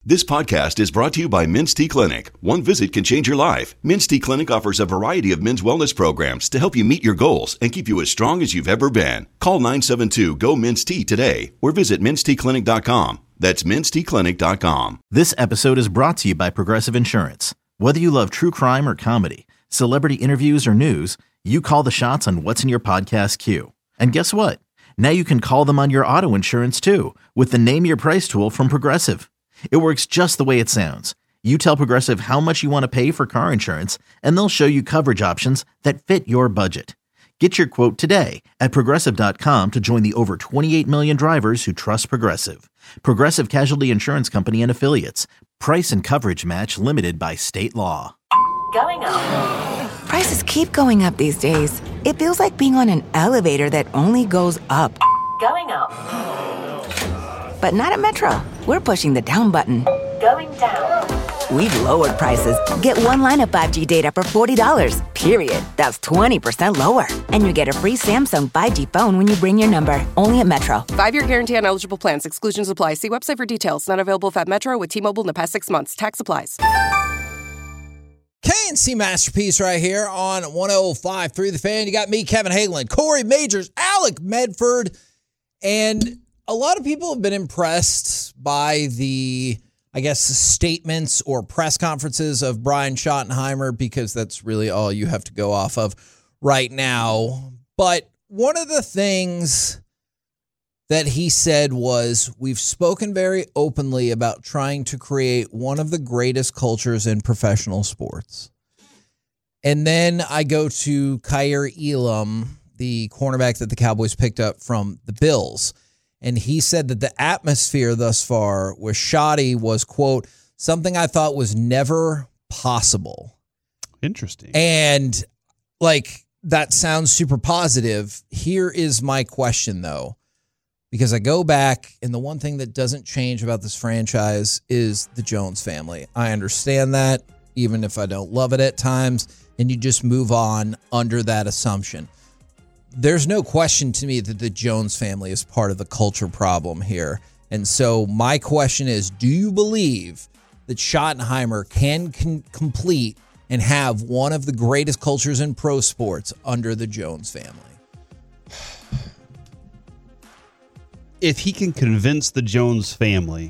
This podcast is brought to you by Men's T Clinic. One visit can change your life. Men's T Clinic offers a variety of men's wellness programs to help you meet your goals and keep you as strong as you've ever been. Call 972-GO-MEN'S-T today or visit menstclinic.com. That's menstclinic.com. This episode is brought to you by Progressive Insurance. Whether you love true crime or comedy, celebrity interviews or news, you call the shots on what's in your podcast queue. And guess what? Now you can call them on your auto insurance too with the Name Your Price tool from Progressive. It works just the way it sounds. You tell Progressive how much you want to pay for car insurance, and they'll show you coverage options that fit your budget. Get your quote today at Progressive.com to join the over 28 million drivers who trust Progressive. Progressive Casualty Insurance Company and Affiliates. Price and coverage match limited by state law. Going up. Prices keep going up these days. It feels like being on an elevator that only goes up. Going up. But not at Metro. We're pushing the down button. Going down. We've lowered prices. Get one line of 5G data for $40, period. That's 20% lower. And you get a free Samsung 5G phone when you bring your number. Only at Metro. 5-year guarantee on eligible plans. Exclusions apply. See website for details. Not available at Metro with T-Mobile in the past 6 months. Tax applies. K&C Masterpiece right here on 105.3 The Fan. You got me, Kevin Hagelin, Corey Majors, Alec Medford, and a lot of people have been impressed by the, I guess, statements or press conferences of Brian Schottenheimer because that's really all you have to go off of right now. But one of the things that he said was, we've spoken very openly about trying to create one of the greatest cultures in professional sports. And then I go to Kaiir Elam, the cornerback that the Cowboys picked up from the Bills. And he said that the atmosphere thus far with Shotty was, quote, something I thought was never possible. Interesting. And, like, that sounds super positive. Here is my question, though. Because I go back, and the one thing that doesn't change about this franchise is the Jones family. I understand that, even if I don't love it at times, and you just move on under that assumption. There's no question to me that the Jones family is part of the culture problem here. And so my question is, do you believe that Schottenheimer can complete and have one of the greatest cultures in pro sports under the Jones family? If he can convince the Jones family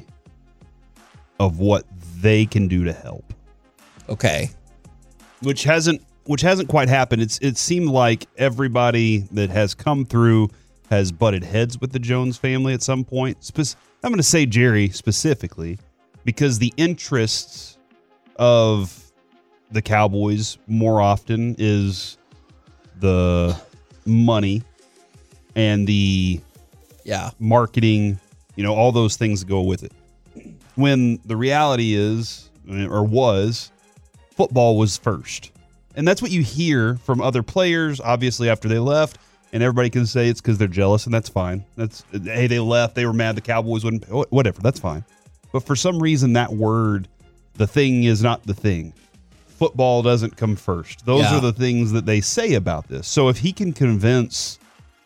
of what they can do to help. Okay. Which hasn't quite happened. It seemed like everybody that has come through has butted heads with the Jones family at some point. I'm going to say Jerry specifically because the interests of the Cowboys more often is the money and the marketing, all those things that go with it. When the reality is, or was, football was first. And that's what you hear from other players, obviously, after they left. And everybody can say it's because they're jealous, and that's fine. Hey, they left. They were mad the Cowboys wouldn't. Whatever, that's fine. But for some reason, that word, the thing is not the thing. Football doesn't come first. Those are the things that they say about this. So if he can convince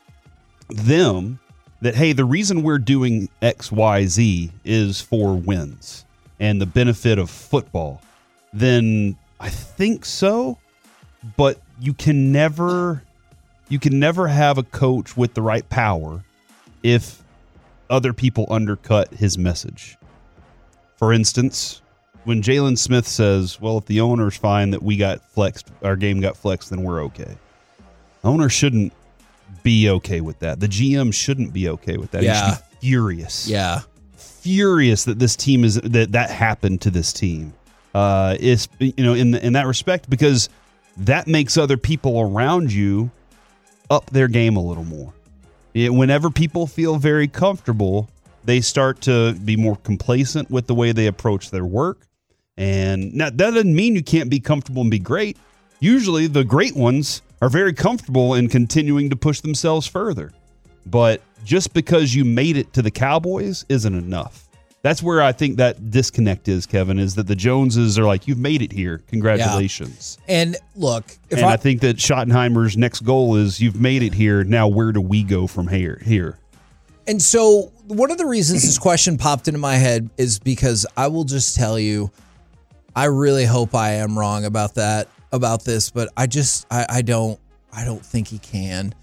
them that, hey, the reason we're doing X, Y, Z is for wins and the benefit of football, then I think so. But you can never have a coach with the right power if other people undercut his message. For instance, when Jalen Smith says, well, if the owner's fine that we got flexed, our game got flexed, then we're okay. Owner shouldn't be okay with that. The GM shouldn't be okay with that. Yeah. He should be furious. Yeah. Furious that this team that happened to this team. Is in that respect, because that makes other people around you up their game a little more. Whenever people feel very comfortable, they start to be more complacent with the way they approach their work. And that doesn't mean you can't be comfortable and be great. Usually the great ones are very comfortable in continuing to push themselves further. But just because you made it to the Cowboys isn't enough. That's where I think that disconnect is, Kevin, is that the Joneses are like, you've made it here. Congratulations. Yeah. And look, I think that Schottenheimer's next goal is, you've made it here. Now, where do we go from here? And so one of the reasons this question popped into my head is because I will just tell you, I really hope I am wrong about this, but I don't think he can.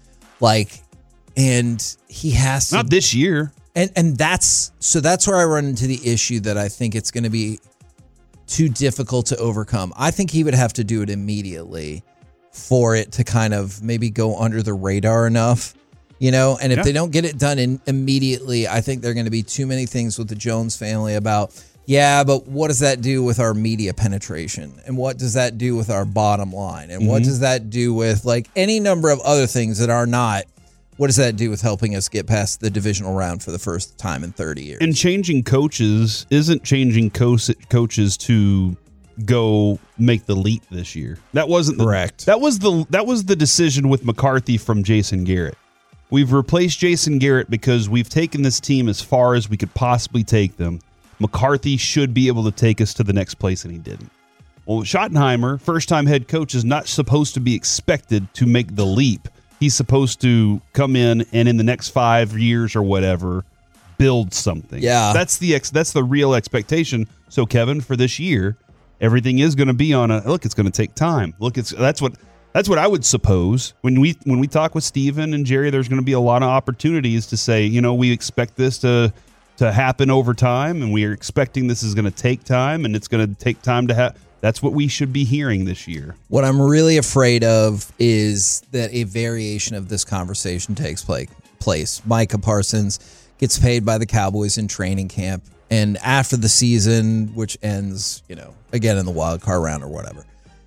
And he has to. Not this year. And that's where I run into the issue that I think it's going to be too difficult to overcome. I think he would have to do it immediately for it to kind of maybe go under the radar enough, and if they don't get it done immediately, I think there are going to be too many things with the Jones family about, but what does that do with our media penetration? And what does that do with our bottom line? And what does that do with any number of other things that are not, what does that do with helping us get past the divisional round for the first time in 30 years? And changing coaches isn't changing coaches to go make the leap this year. That wasn't correct. That was the decision with McCarthy from Jason Garrett. We've replaced Jason Garrett because we've taken this team as far as we could possibly take them. McCarthy should be able to take us to the next place, and he didn't. Well, Schottenheimer, first-time head coach, is not supposed to be expected to make the leap. He's supposed to come in and in the next 5 years or whatever, build something. Yeah. That's the real expectation. So, Kevin, for this year, everything is going to be on it's going to take time. That's what I would suppose. When we talk with Steven and Jerry, there's going to be a lot of opportunities to say, we expect this to happen over time, and we are expecting this is going to take time, and it's going to take time to have. That's what we should be hearing this year. What I'm really afraid of is that a variation of this conversation takes place. Micah Parsons gets paid by the Cowboys in training camp, and after the season, which ends, again in the wild card round or whatever,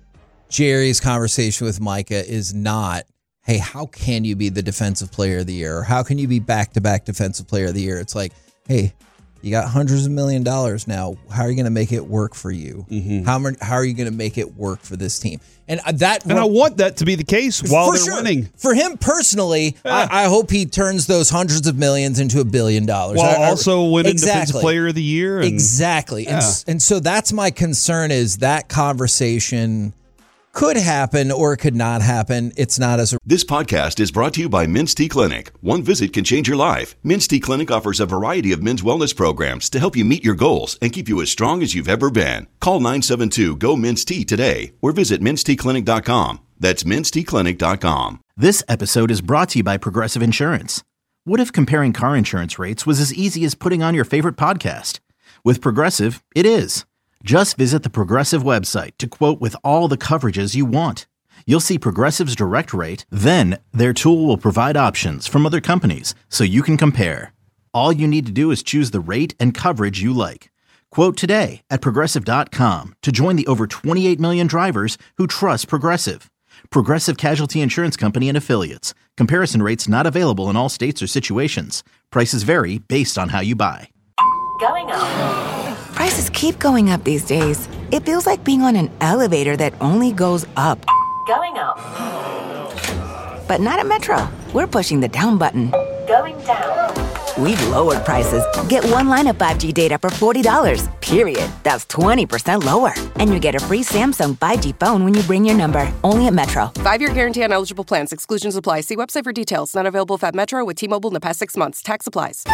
Jerry's conversation with Micah is not, hey, how can you be the defensive player of the year? Or how can you be back-to-back defensive player of the year? It's like, hey, you got hundreds of $1 million now. How are you going to make it work for you? How are you going to make it work for this team? And I want that to be the case while they're winning. For him personally, I hope he turns those hundreds of millions into $1 billion. While also winning Defensive Player of the Year. Exactly. Yeah. And so that's my concern, is that conversation could happen or it could not happen. It's not as a... This podcast is brought to you by Men's T Clinic. One visit can change your life. Men's T Clinic offers a variety of men's wellness programs to help you meet your goals and keep you as strong as you've ever been. Call 972-GO-MEN'S-T today or visit menstclinic.com. That's menstclinic.com. This episode is brought to you by Progressive Insurance. What if comparing car insurance rates was as easy as putting on your favorite podcast? With Progressive, it is. Just visit the Progressive website to quote with all the coverages you want. You'll see Progressive's direct rate, then their tool will provide options from other companies so you can compare. All you need to do is choose the rate and coverage you like. Quote today at Progressive.com to join the over 28 million drivers who trust Progressive. Progressive Casualty Insurance Company and Affiliates. Comparison rates not available in all states or situations. Prices vary based on how you buy. Going up. Prices keep going up these days. It feels like being on an elevator that only goes up. Going up. But not at Metro. We're pushing the down button. Going down. We've lowered prices. Get one line of 5G data for $40, period. That's 20% lower. And you get a free Samsung 5G phone when you bring your number. Only at Metro. 5-year guarantee on eligible plans. Exclusions apply. See website for details. Not available if at Metro with T-Mobile in the past 6 months. Tax applies.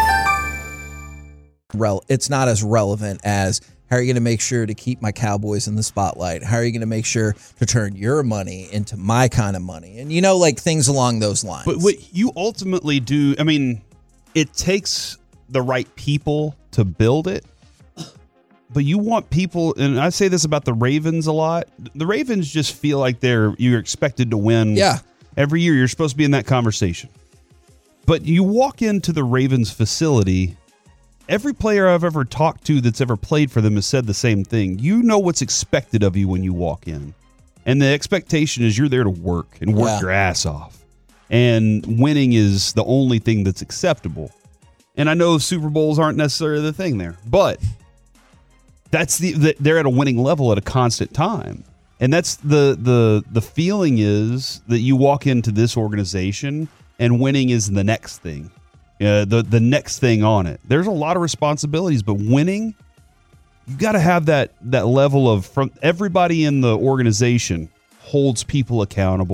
It's not as relevant as, how are you going to make sure to keep my Cowboys in the spotlight? How are you going to make sure to turn your money into my kind of money? And, things along those lines. But what you ultimately do, it takes the right people to build it. But you want people, and I say this about the Ravens a lot. The Ravens just feel like you're expected to win. Yeah. Every year you're supposed to be in that conversation. But you walk into the Ravens facility, every player I've ever talked to that's ever played for them has said the same thing. You know what's expected of you when you walk in. And the expectation is you're there to work and work your ass off. And winning is the only thing that's acceptable. And I know Super Bowls aren't necessarily the thing there, but that's they're at a winning level at a constant time. And that's the feeling is that you walk into this organization and winning is the next thing. The next thing on it. There's a lot of responsibilities, but winning, you got to have that level of, from everybody in the organization holds people accountable,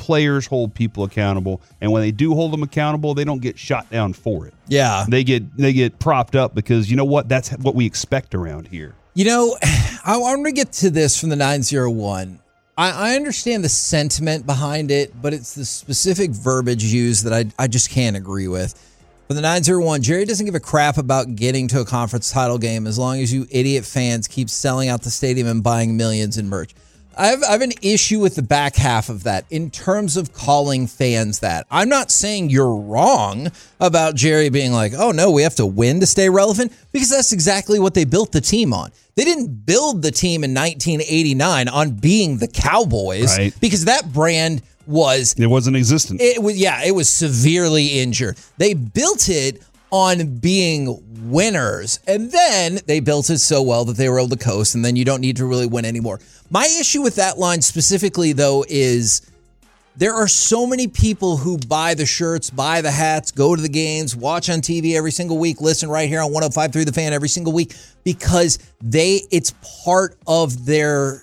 players hold people accountable, and when they do hold them accountable, they don't get shot down for it. Yeah. They get propped up because you know what? That's what we expect around here. You know, I want to get to this from the 901. I understand the sentiment behind it, but it's the specific verbiage used that I just can't agree with. For the 901, Jerry doesn't give a crap about getting to a conference title game as long as you idiot fans keep selling out the stadium and buying millions in merch. I have an issue with the back half of that in terms of calling fans that. I'm not saying you're wrong about Jerry being like, oh, no, we have to win to stay relevant, because that's exactly what they built the team on. They didn't build the team in 1989 on being the Cowboys, right, because that brand it wasn't existent. It was severely injured. They built it on being winners, and then they built it so well that they were able to coast, and then you don't need to really win anymore. My issue with that line specifically, though, is there are so many people who buy the shirts, buy the hats, go to the games, watch on TV every single week, listen right here on 105.3 The Fan every single week, because it's part of their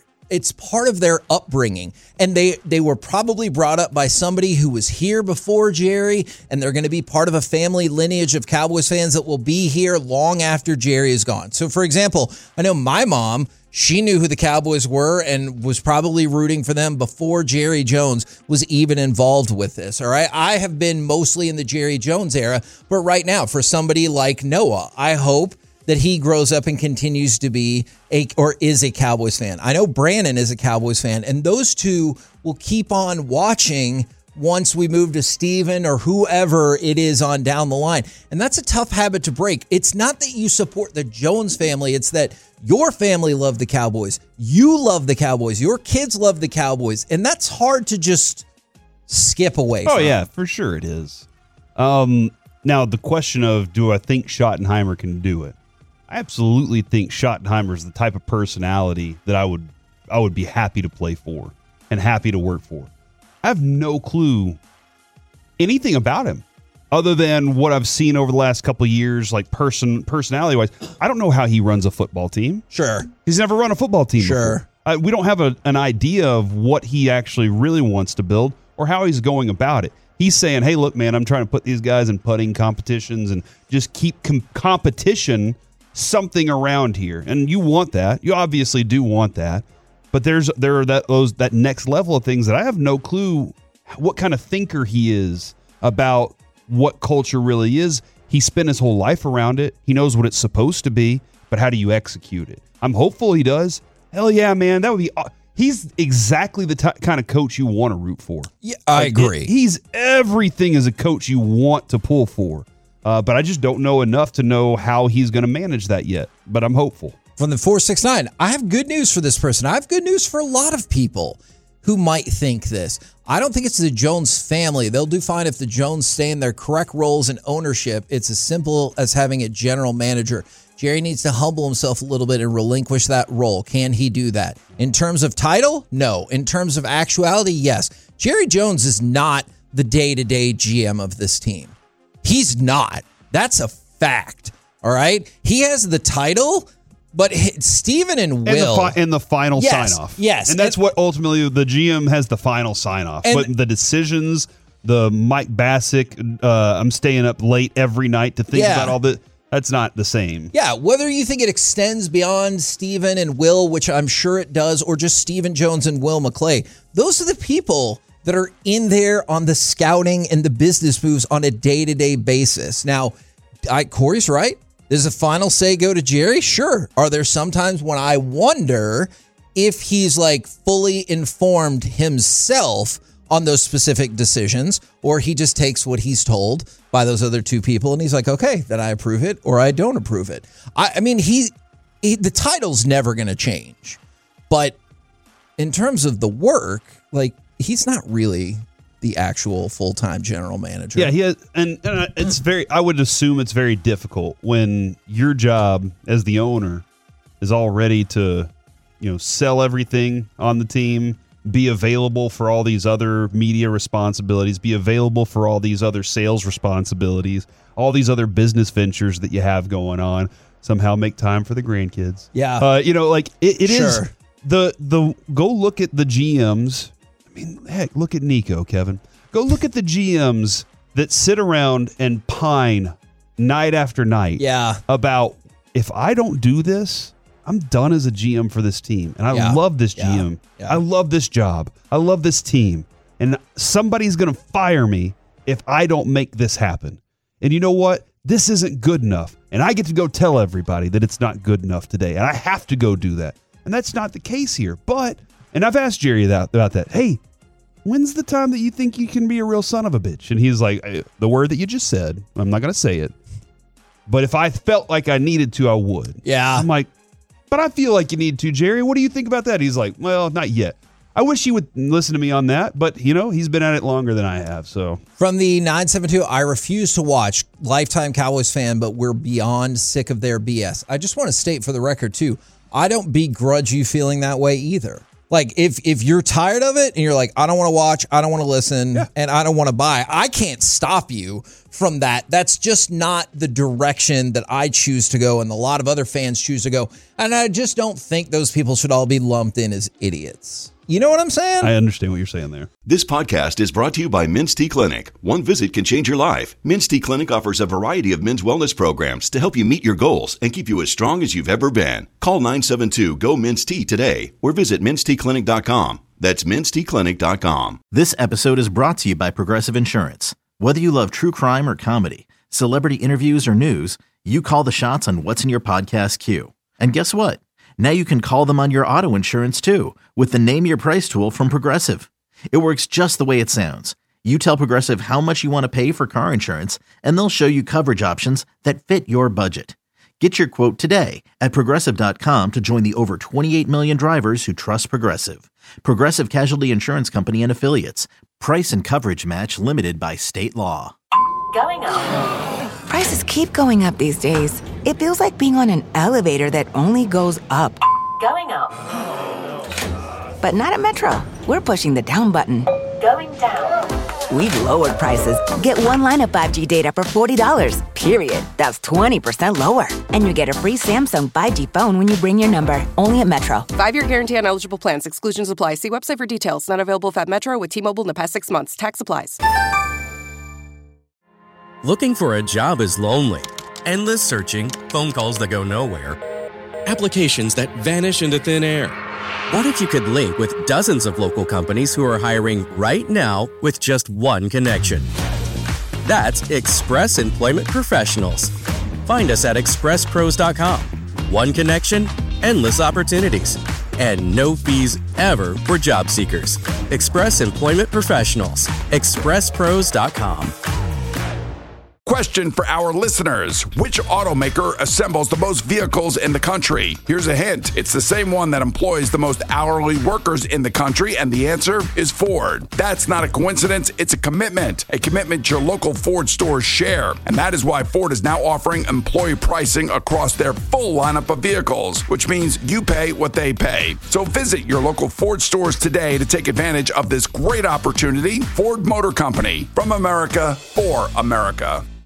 upbringing. And they were probably brought up by somebody who was here before Jerry, and they're going to be part of a family lineage of Cowboys fans that will be here long after Jerry is gone. So, for example, I know my mom, she knew who the Cowboys were and was probably rooting for them before Jerry Jones was even involved with this, all right? I have been mostly in the Jerry Jones era, but right now, for somebody like Noah, I hope that he grows up and continues to be is a Cowboys fan. I know Brandon is a Cowboys fan, and those two will keep on watching once we move to Steven or whoever it is on down the line. And that's a tough habit to break. It's not that you support the Jones family. It's that your family loved the Cowboys. You love the Cowboys. Your kids love the Cowboys. And that's hard to just skip away from. Oh, yeah, for sure it is. Now, the question of, do I think Schottenheimer can do it? I absolutely think Schottenheimer is the type of personality that I would be happy to play for and happy to work for. I have no clue anything about him other than what I've seen over the last couple of years, like personality-wise. I don't know how he runs a football team. Sure. He's never run a football team before. We don't have an idea of what he actually really wants to build or how he's going about it. He's saying, hey, look, man, I'm trying to put these guys in putting competitions and just keep competition something around here. And you want that. You obviously do want that. But there are that next level of things that I have no clue what kind of thinker he is about what culture really is. He spent his whole life around it. He knows what it's supposed to be, but how do you execute it? I'm hopeful he does. Hell yeah, man. That would be. He's exactly the kind of coach you want to root for. Yeah, I agree. He's everything as a coach you want to pull for. But I just don't know enough to know how he's going to manage that yet. But I'm hopeful. From the 469, I have good news for this person. I have good news for a lot of people who might think this. I don't think it's the Jones family. They'll do fine if the Jones stay in their correct roles and ownership. It's as simple as having a general manager. Jerry needs to humble himself a little bit and relinquish that role. Can he do that? In terms of title, no. In terms of actuality, yes. Jerry Jones is not the day-to-day GM of this team. He's not. That's a fact. All right? He has the title, but Steven and Will. And the final sign-off. Yes. And that's what ultimately the GM has the final sign-off. But the decisions, the Mike Bassick, I'm staying up late every night to think about all the. That's not the same. Yeah, whether you think it extends beyond Steven and Will, which I'm sure it does, or just Steven Jones and Will McClay, those are the people that are in there on the scouting and the business moves on a day-to-day basis. Now, Corey's right. Does the final say go to Jerry? Sure. Are there some times when I wonder if he's like fully informed himself on those specific decisions, or he just takes what he's told by those other two people and he's like, okay, then I approve it or I don't approve it. I mean, the title's never going to change, but in terms of the work, like, he's not really the actual full-time general manager. Yeah, he has, and it's very. I would assume it's very difficult when your job as the owner is all ready to, sell everything on the team, be available for all these other media responsibilities, be available for all these other sales responsibilities, all these other business ventures that you have going on. Somehow make time for the grandkids. Yeah, it sure. is the go look at the GMs. mean, heck, look at Nico, Kevin. Go look at the GMs that sit around and pine night after night about, if I don't do this, I'm done as a GM for this team. And I love this GM. I love this job. I love this team. And somebody's going to fire me if I don't make this happen. And you know what? This isn't good enough. And I get to go tell everybody that it's not good enough today. And I have to go do that. And that's not the case here. But, and I've asked Jerry about that. Hey, when's the time that you think you can be a real son of a bitch? And he's like, the word that you just said, I'm not going to say it. But if I felt like I needed to, I would. Yeah. I'm like, but I feel like you need to, Jerry. What do you think about that? He's like, well, not yet. I wish he would listen to me on that, but, he's been at it longer than I have, so. From the 972, I refuse to watch. Lifetime Cowboys fan, but we're beyond sick of their BS. I just want to state for the record, too, I don't begrudge you feeling that way either. Like, if you're tired of it and you're like, I don't want to watch, I don't want to listen, and I don't want to buy, I can't stop you from that. That's just not the direction that I choose to go and a lot of other fans choose to go. And I just don't think those people should all be lumped in as idiots. You know what I'm saying? I understand what you're saying there. This podcast is brought to you by Minty Clinic. One visit can change your life. Minty Clinic offers a variety of men's wellness programs to help you meet your goals and keep you as strong as you've ever been. Call 972-GO-MINTY today or visit mintyclinic.com. That's mintyclinic.com. This episode is brought to you by Progressive Insurance. Whether you love true crime or comedy, celebrity interviews or news, you call the shots on what's in your podcast queue. And guess what? Now you can call them on your auto insurance too with the Name Your Price tool from Progressive. It works just the way it sounds. You tell Progressive how much you want to pay for car insurance, and they'll show you coverage options that fit your budget. Get your quote today at Progressive.com to join the over 28 million drivers who trust Progressive. Progressive Casualty Insurance Company and Affiliates. Price and coverage match limited by state law. Going up. Prices keep going up these days. It feels like being on an elevator that only goes up. Going up. But not at Metro. We're pushing the down button. Going down. We've lowered prices. Get one line of 5G data for $40, period. That's 20% lower. And you get a free Samsung 5G phone when you bring your number. Only at Metro. 5-year guarantee on eligible plans. Exclusions apply. See website for details. Not available if at Metro with T-Mobile in the past 6 months. Tax applies. Looking for a job is lonely. Endless searching, phone calls that go nowhere, applications that vanish into thin air. What if you could link with dozens of local companies who are hiring right now with just one connection? That's Express Employment Professionals. Find us at expresspros.com. One connection, endless opportunities, and no fees ever for job seekers. Express Employment Professionals. expresspros.com. Question for our listeners. Which automaker assembles the most vehicles in the country? Here's a hint. It's the same one that employs the most hourly workers in the country, and the answer is Ford. That's not a coincidence. It's a commitment your local Ford stores share. And that is why Ford is now offering employee pricing across their full lineup of vehicles, which means you pay what they pay. So visit your local Ford stores today to take advantage of this great opportunity. Ford Motor Company, from America, for America.